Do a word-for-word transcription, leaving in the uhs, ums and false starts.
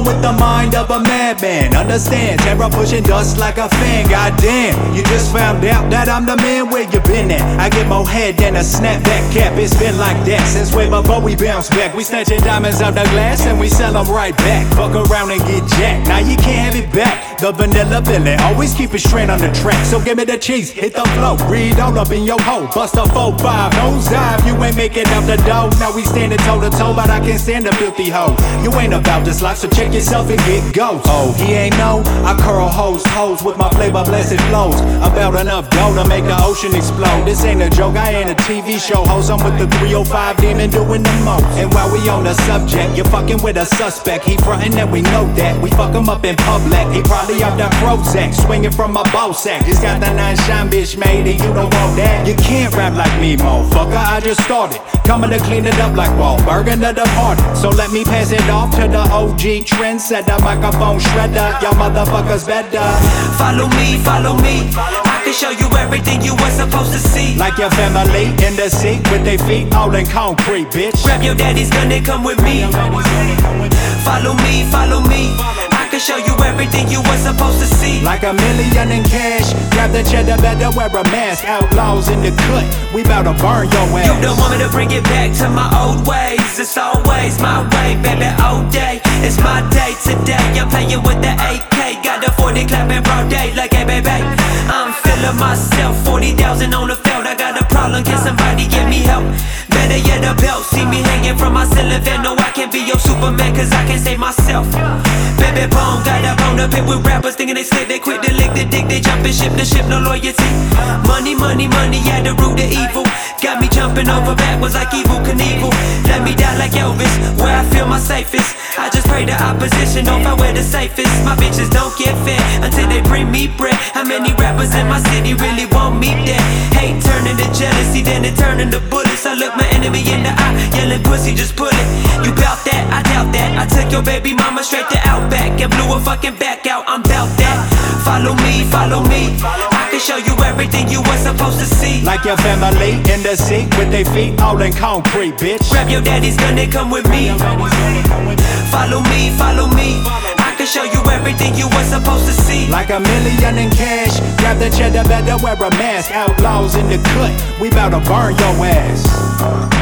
with the mind of a madman. Understand, terror pushing dust like a fan. Goddamn, you just found out that I'm the man. Where you been at? I get more head than a snapback cap. It's been like that since way before we bounce back. We snatching diamonds out the glass and we sell them right back. Fuck around and get jacked. Now you can't have it back. The vanilla villain always keep it straight on the track. So give me the cheese, hit the flow, breathe all up in your hole. Bust a four five, nose dive. You ain't making up the dough. Now we standing toe to toe, but I can't stand a filthy hoe. You ain't about this life, so check yourself and get ghost. Oh, he ain't know. I curl hoes, hoes with my flavor blessed flows. About enough dough to make the ocean explode. This ain't a joke, I ain't a T V show host. I'm with the three oh five demon doing the most. And while we on the subject, you're fucking with a suspect. He frontin' that we know that. We fuck him up in public. He probably off that Prozac, swinging from a bow sack. Just got the nine shine bitch made and you don't want that. You can't rap like me, motherfucker. I just started. Coming to clean it up like Wahlberg and the departed. So let me pass it off to the O G trendsetter, microphone shredder. Y'all motherfuckers better follow me, follow me. I can show you everything you were supposed to see. Like your family in the seat with their feet all in concrete, bitch. Grab your daddy's gun and come with me. Follow me, follow me. I can show you everything you were supposed to see. Like a million in cash. Grab the cheddar, better wear a mask. Outlaws in the cut, we bout to burn your ass. You don't want me to bring it back to my old ways. It's always my way, baby, all day. It's my day today. I'm playing with the A K. Got the forty clapping broad day like, hey, baby, I'm feeling myself. Forty thousand on the field. I got a problem, can somebody give me help? Better yet a belt. See me hanging from my ceiling fan. No, I can't be your Superman, cause I can't save myself. Baby bone, got up on the pit with rappers thinking they slick. They quick to lick the dick, they jump and ship the ship, no loyalty. Money, money, money, yeah, the root of evil. Got me jumping over backwards like Evel Knievel. Let me die like Elvis, where I feel my safest. I just pray the opposition don't find where the safest. My bitches don't get fed until they bring me bread. How many rappers in my city really want me dead? Hate turning to jealousy, then it turning to bullets. I look my enemy in the eye, yelling pussy, just pull it. You bout that? I doubt that. I took your baby mama straight to Outback and blew her fucking back out. I'm bout that. Follow me, follow me. I can show you everything you were supposed to see. Like your family in the seat with their feet all in concrete, bitch. Grab your daddy's gun and come with me. Follow me, follow me. I can show you everything you were supposed to see. Like a million in cash. Grab the cheddar, better wear a mask. Outlaws in the cut, we bout to burn your ass.